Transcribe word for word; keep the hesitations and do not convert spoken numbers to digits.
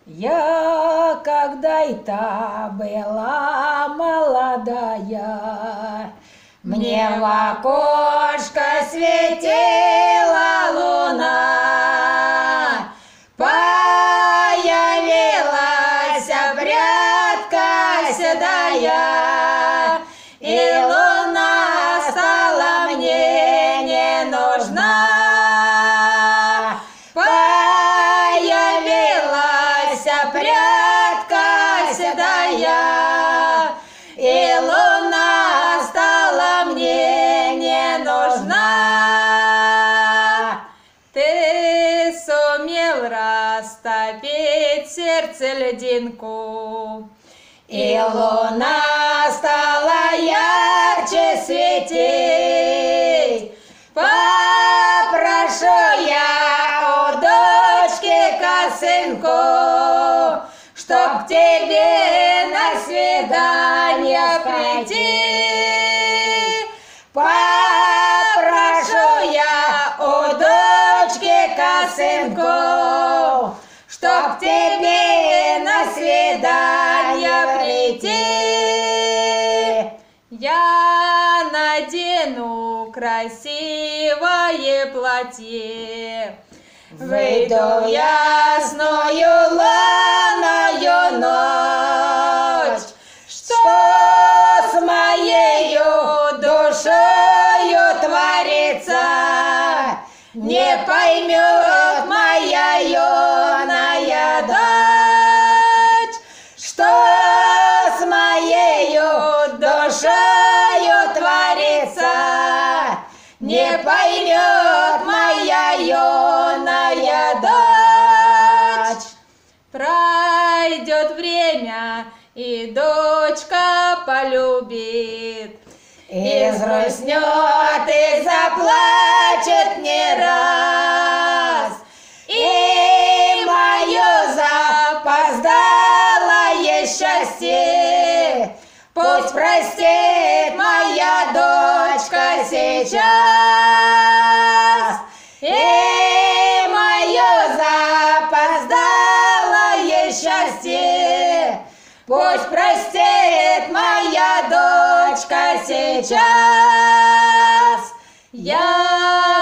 Я когда-то была молодая, мне в окошко светила луна, появилась прядка седая, и луна стала мне не нужна. Прядка седая, и луна стала мне не нужна. Ты сумел растопить сердце льдинку, и луна стала ярче светить. Попрошу я у дочки косынку, чтоб к тебе на свидание прийти. Попрошу я у дочки косынку, чтоб к тебе на свидание прийти. Я надену красивое платье, выйду в ясную лунную ночь, что с моею душою творится, не поймет моя юная дочь, что с моею душою творится, не поймет моя юная дочь. Пройдет время, и дочка полюбит, и взгрустнет, и заплачет не раз, и мое запоздалое счастье пусть простит моя дочка сейчас. И мое запоздалое счастье пусть простит моя дочка сейчас. Я